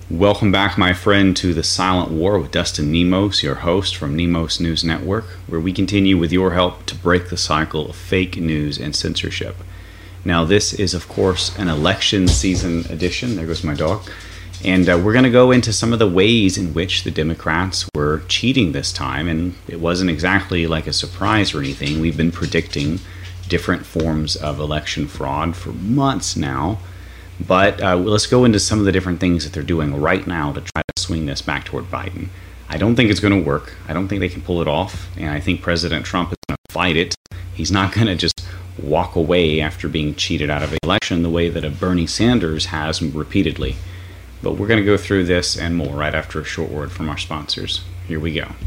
Welcome back, my friend, to The Silent War with Dustin Nemos, your host from Nemos News Network, where we continue with your help to break the cycle of fake news and censorship. Now, this is, of course, an election season edition. There goes my dog. And we're going to go into some of the ways in which the Democrats were cheating this time. And it wasn't exactly like a surprise or anything. We've been predicting different forms of election fraud for months now. But let's go into some of the different things that they're doing right now to try to swing this back toward Biden. I don't think it's going to work. I don't think they can pull it off. And I think President Trump is going to fight it. He's not going to just walk away after being cheated out of an election the way that a Bernie Sanders has repeatedly. But we're going to go through this and more right after a short word from our sponsors. Here we go.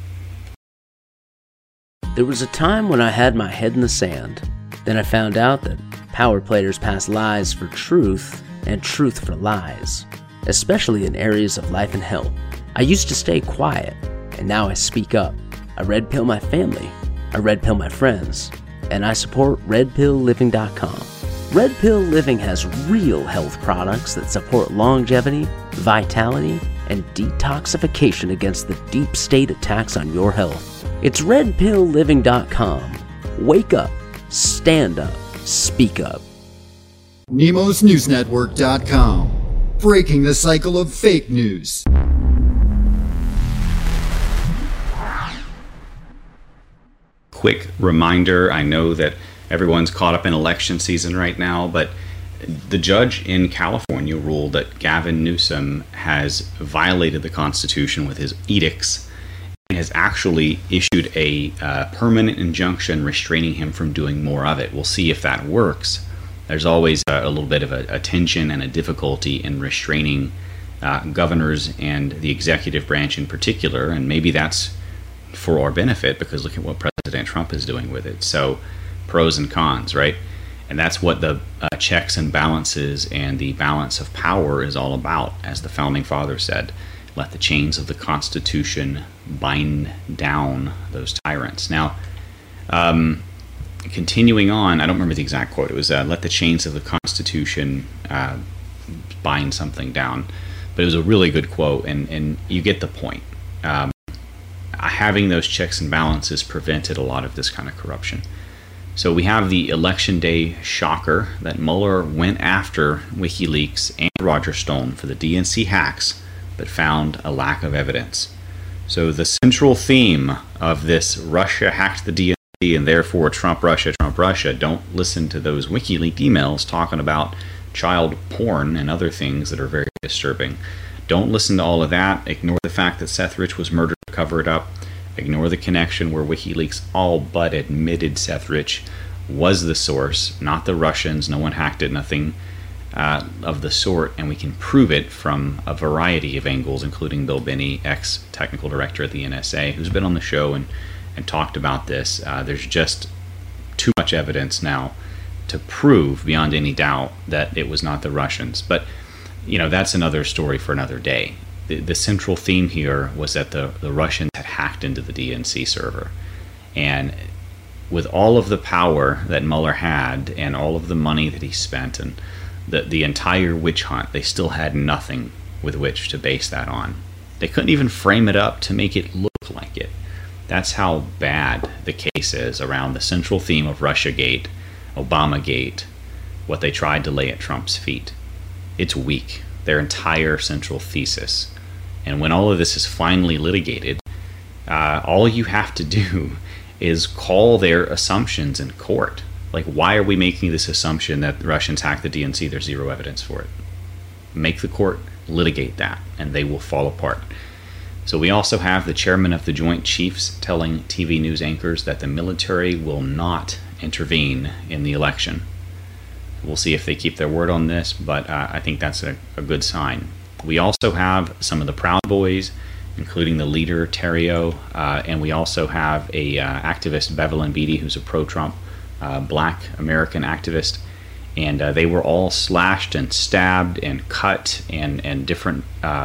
There was a time when I had my head in the sand. Then I found out that power players pass lies for truth and truth for lies, especially in areas of life and health. I used to stay quiet, and now I speak up. I red pill my family, I red pill my friends, and I support redpillliving.com. Red Pill Living has real health products that support longevity, vitality, and detoxification against the deep state attacks on your health. It's redpillliving.com. Wake up, stand up, speak up. NemosNewsNetwork.com. Breaking the cycle of fake news. Quick reminder, I know that everyone's caught up in election season right now, but the judge in California ruled that Gavin Newsom has violated the Constitution with his edicts and has actually issued a permanent injunction restraining him from doing more of it. We'll see if that works. There's always a little bit of a tension and a difficulty in restraining governors and the executive branch in particular, and maybe that's for our benefit because look at what President Trump is doing with it. So pros and cons, right? And that's what the checks and balances and the balance of power is all about. As the Founding Fathers said, let the chains of the Constitution bind down those tyrants. Now, continuing on, I don't remember the exact quote. It was, let the chains of the Constitution bind something down. But it was a really good quote, and you get the point. Having those checks and balances prevented a lot of this kind of corruption. So we have the election day shocker that Mueller went after WikiLeaks and Roger Stone for the DNC hacks, but found a lack of evidence. So the central theme of this Russia hacked the DNC and therefore Trump Russia, don't listen to those WikiLeaks emails talking about child porn and other things that are very disturbing. Don't listen to all of that. Ignore the fact that Seth Rich was murdered to cover it up. Ignore the connection where WikiLeaks all but admitted Seth Rich was the source, not the Russians. No one hacked it, nothing of the sort, and we can prove it from a variety of angles, including Bill Binney, ex-technical director at the NSA, who's been on the show and talked about this. There's just too much evidence now to prove beyond any doubt that it was not the Russians. But, you know, that's another story for another day. The central theme here was that the Russians had hacked into the DNC server. And with all of the power that Mueller had and all of the money that he spent and the entire witch hunt, they still had nothing with which to base that on. They couldn't even frame it up to make it look like it. That's how bad the case is around the central theme of Russiagate, Obamagate, what they tried to lay at Trump's feet. It's weak, their entire central thesis. And when all of this is finally litigated, all you have to do is call their assumptions in court. Like, why are we making this assumption that the Russians hacked the DNC? There's zero evidence for it. Make the court litigate that, and they will fall apart. So we also have the chairman of the Joint Chiefs telling TV news anchors that the military will not intervene in the election. We'll see if they keep their word on this, but I think that's a good sign. We also have some of the Proud Boys, including the leader, Terrio, and we also have a activist, Bevelyn Beatty, who's a pro-Trump black American activist, and they were all slashed and stabbed and cut and different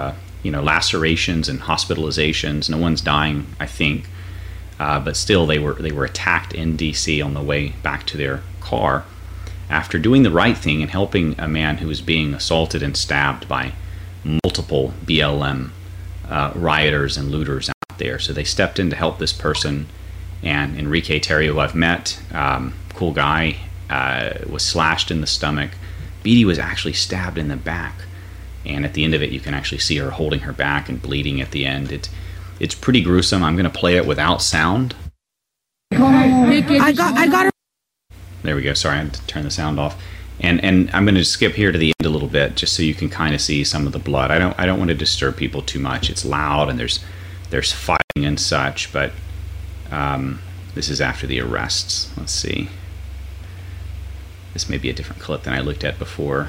lacerations and hospitalizations. No one's dying, I think, but still they were attacked in D.C. on the way back to their car after doing the right thing and helping a man who was being assaulted and stabbed by multiple BLM rioters and looters out there. So they stepped in to help this person. And Enrique Tarrio, who I've met, cool guy, was slashed in the stomach. Beatty was actually stabbed in the back. And at the end of it, you can actually see her holding her back and bleeding at the end. It's pretty gruesome. I'm going to play it without sound. I got her. There we go. Sorry, I had to turn the sound off. And I'm going to skip here to the end a little bit, just so you can kind of see some of the blood. I don't want to disturb people too much. It's loud and there's fighting and such. But this is after the arrests. Let's see. This may be a different clip than I looked at before.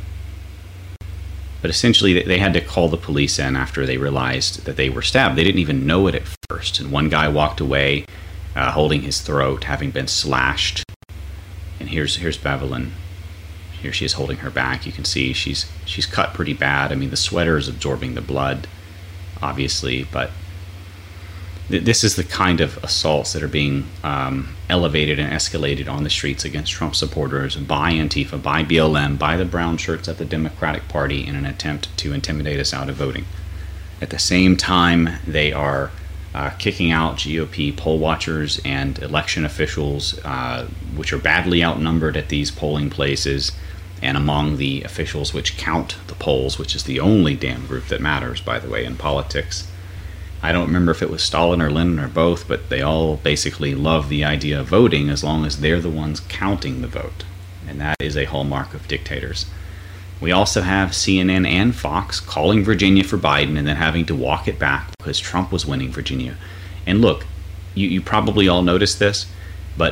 But essentially, they had to call the police in after they realized that they were stabbed. They didn't even know it at first. And one guy walked away holding his throat, having been slashed. And here's Bevelyn. Here she is holding her back. You can see she's cut pretty bad. I mean, the sweater is absorbing the blood, obviously. But this is the kind of assaults that are being elevated and escalated on the streets against Trump supporters by Antifa, by BLM, by the brown shirts at the Democratic Party in an attempt to intimidate us out of voting. At the same time, they are kicking out GOP poll watchers and election officials, which are badly outnumbered at these polling places, and among the officials which count the polls, which is the only damn group that matters, by the way, in politics. I don't remember if it was Stalin or Lenin or both, but they all basically love the idea of voting as long as they're the ones counting the vote. And that is a hallmark of dictators. We also have CNN and Fox calling Virginia for Biden and then having to walk it back because Trump was winning Virginia. And look, you probably all noticed this, but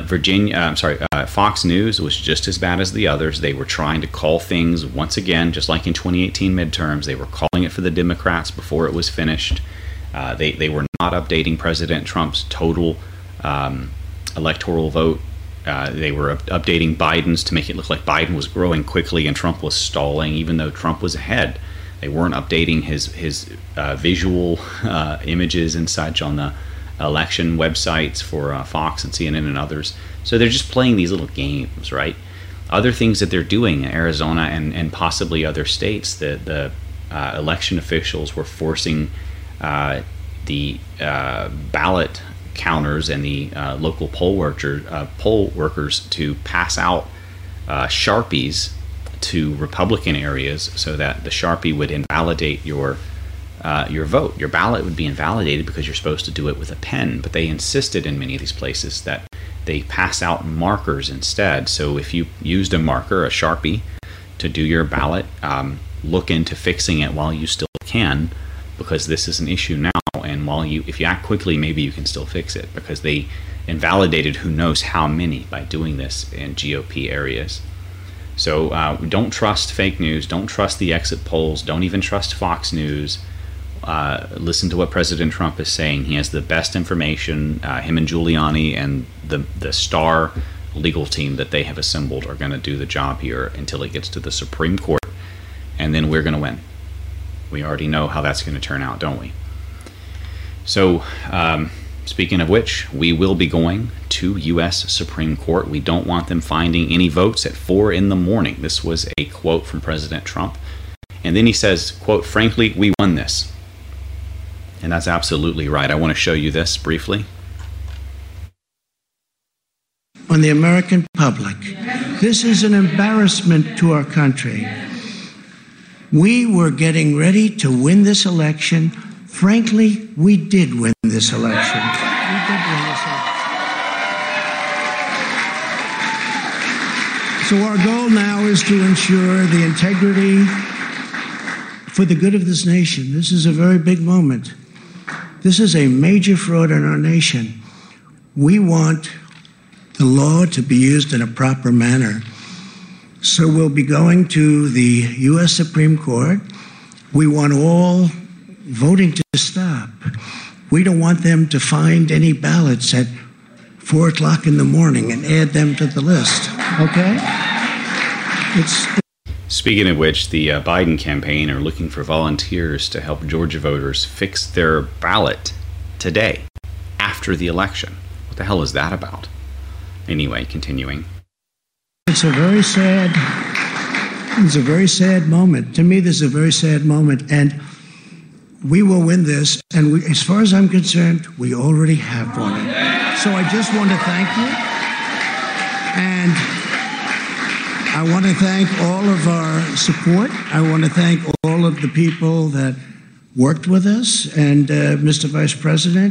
Fox News was just as bad as the others. They were trying to call things once again, just like in 2018 midterms. They were calling it for the Democrats before it was finished. They were not updating President Trump's total electoral vote. They were updating Biden's to make it look like Biden was growing quickly and Trump was stalling, even though Trump was ahead. They weren't updating his visual images and such on the election websites for Fox and CNN and others. So they're just playing these little games, right? Other things that they're doing in Arizona and possibly other states, the election officials were forcing the ballot counters and the local poll workers to pass out Sharpies to Republican areas so that the Sharpie would invalidate your vote. Your ballot would be invalidated because you're supposed to do it with a pen, but they insisted in many of these places that they pass out markers instead. So if you used a marker, a Sharpie, to do your ballot, look into fixing it while you still can, because this is an issue now, and if you act quickly, maybe you can still fix it, because they invalidated who knows how many by doing this in GOP areas. So don't trust fake news, don't trust the exit polls, don't even trust Fox News. Listen to what President Trump is saying. He has the best information. Him and Giuliani and the star legal team that they have assembled are going to do the job here until it gets to the Supreme Court, and then we're going to win. We already know how that's going to turn out, don't we? So, speaking of which, we will be going to U.S. Supreme Court. We don't want them finding any votes at 4 in the morning. This was a quote from President Trump. And then he says, quote, "Frankly, we won this." And that's absolutely right. I want to show you this briefly. On the American public, this is an embarrassment to our country. We were getting ready to win this election. Frankly, we did win this election. We did win this election. So our goal now is to ensure the integrity for the good of this nation. This is a very big moment. This is a major fraud in our nation. We want the law to be used in a proper manner. So we'll be going to the U.S. Supreme Court. We want all voting to stop. We don't want them to find any ballots at 4 o'clock in the morning and add them to the list. Okay? Speaking of which, the Biden campaign are looking for volunteers to help Georgia voters fix their ballot today, after the election. What the hell is that about? Anyway, continuing. It's a very sad It's a very sad moment. To me, this is a very sad moment, and we will win this. And as far as I'm concerned, we already have won it. So I just want to thank you, and I want to thank all of our support. I want to thank all of the people that worked with us, and Mr. Vice President.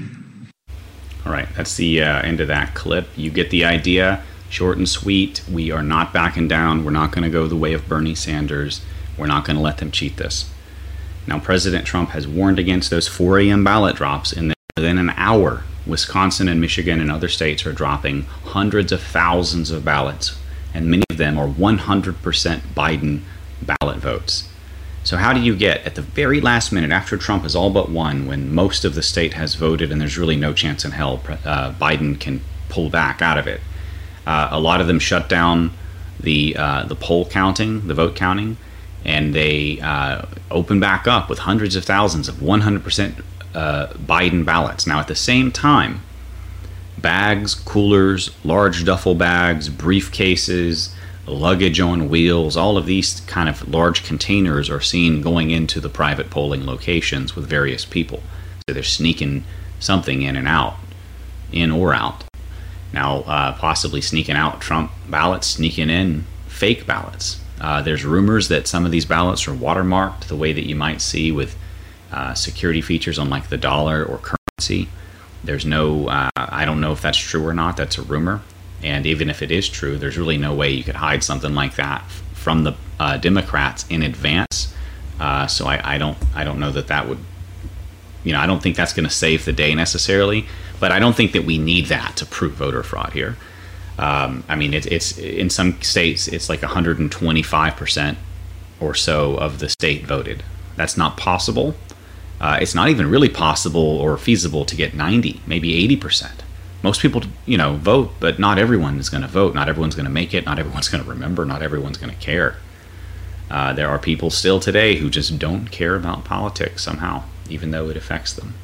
All right, that's the end of that clip. You get the idea. Short and sweet. We are not backing down. We're not going to go the way of Bernie Sanders. We're not going to let them cheat this. Now, President Trump has warned against those 4 a.m. ballot drops, and within an hour, Wisconsin and Michigan and other states are dropping hundreds of thousands of ballots, and many of them are 100% Biden ballot votes. So how do you get, at the very last minute, after Trump has all but won, when most of the state has voted and there's really no chance in hell Biden can pull back out of it? A lot of them shut down the poll counting, the vote counting, and they open back up with hundreds of thousands of 100% Biden ballots. Now, at the same time, bags, coolers, large duffel bags, briefcases, luggage on wheels, all of these kind of large containers are seen going into the private polling locations with various people. So they're sneaking something in and out, in or out. Now, possibly sneaking out Trump ballots, sneaking in fake ballots. There's rumors that some of these ballots are watermarked the way that you might see with security features on like the dollar or currency. There's no, I don't know if that's true or not. That's a rumor. And even if it is true, there's really no way you could hide something like that from the Democrats in advance. So I don't know that would, I don't think that's going to save the day necessarily. But I don't think that we need that to prove voter fraud here. I mean, it's in some states, it's like 125% or so of the state voted. That's not possible. It's not even really possible or feasible to get 90, maybe 80%. Most people, vote, but not everyone is going to vote. Not everyone's going to make it. Not everyone's going to remember. Not everyone's going to care. There are people still today who just don't care about politics somehow, even though it affects them.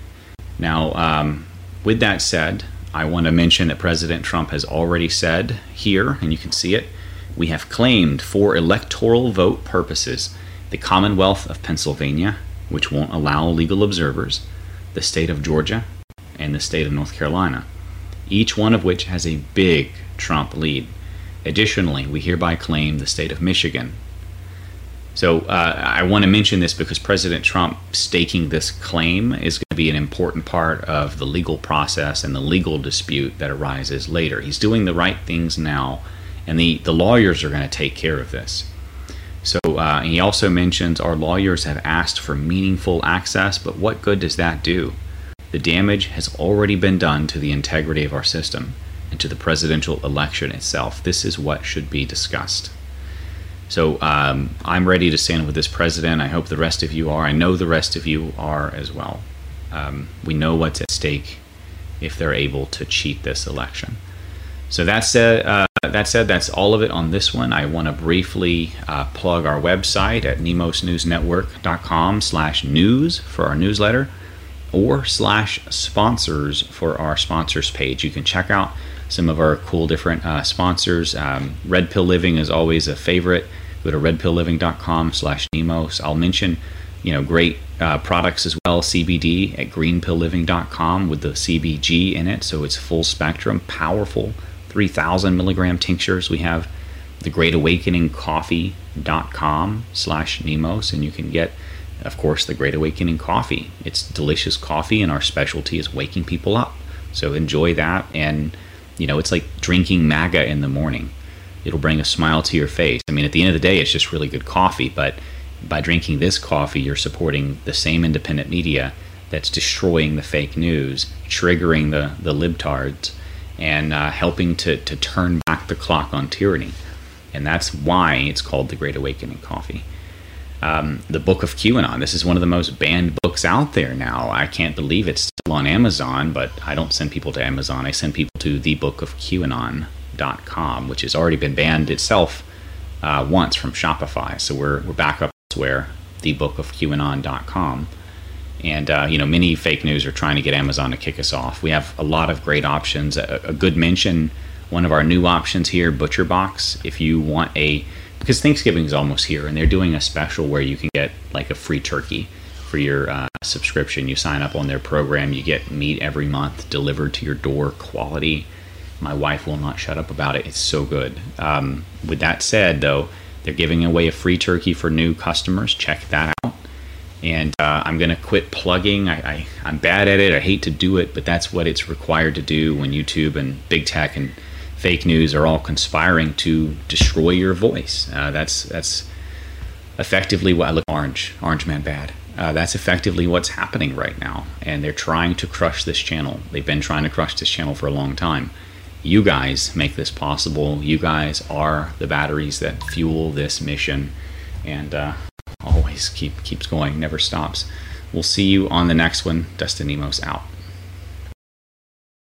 Now, with that said, I want to mention that President Trump has already said here, and you can see it, we have claimed for electoral vote purposes the Commonwealth of Pennsylvania, which won't allow legal observers, the state of Georgia, and the state of North Carolina, each one of which has a big Trump lead. Additionally, we hereby claim the state of Michigan. So I want to mention this because President Trump staking this claim is going to be an important part of the legal process and the legal dispute that arises later. He's doing the right things now, and the lawyers are going to take care of this. So he also mentions our lawyers have asked for meaningful access, but what good does that do? The damage has already been done to the integrity of our system and to the presidential election itself. This is what should be discussed. So I'm ready to stand with this president. I hope the rest of you are. I know the rest of you are as well. We know what's at stake if they're able to cheat this election. So that said, that's all of it on this one. I want to briefly plug our website at nemosnewsnetwork.com/news for our newsletter, or /sponsors for our sponsors page. You can check out some of our cool different sponsors. Red Pill Living is always a favorite. Go to redpillliving.com/Nemos. I'll mention, great products as well. CBD at greenpillliving.com with the CBG in it, so it's full spectrum, powerful 3,000 milligram tinctures. We have the greatawakeningcoffee.com/Nemos, and you can get, of course, the Great Awakening coffee. It's delicious coffee, and our specialty is waking people up. So enjoy that, and it's like drinking MAGA in the morning. It'll bring a smile to your face. I mean, at the end of the day, it's just really good coffee, but by drinking this coffee, you're supporting the same independent media that's destroying the fake news, triggering the libtards, and helping to turn back the clock on tyranny. And that's why it's called the Great Awakening Coffee. The Book of QAnon. This is one of the most banned books out there now. I can't believe it's still on Amazon, but I don't send people to Amazon. I send people to thebookofqanon.com, which has already been banned itself once from Shopify. So we're back up elsewhere, thebookofqanon.com. And, many fake news are trying to get Amazon to kick us off. We have a lot of great options. A good mention, one of our new options here, ButcherBox. If you want a because Thanksgiving is almost here, and they're doing a special where you can get like a free turkey for your subscription. You sign up on their program, you get meat every month delivered to your door, quality. My wife will not shut up about it. It's so good. With that said, though, they're giving away a free turkey for new customers. Check that out. And I'm going to quit plugging. I'm bad at it. I hate to do it, but that's what it's required to do when YouTube and big tech and fake news are all conspiring to destroy your voice. That's effectively what I look orange man bad. That's effectively what's happening right now. And they're trying to crush this channel. They've been trying to crush this channel for a long time. You guys make this possible. You guys are the batteries that fuel this mission. And always keeps going, never stops. We'll see you on the next one. Dustin Nemos out.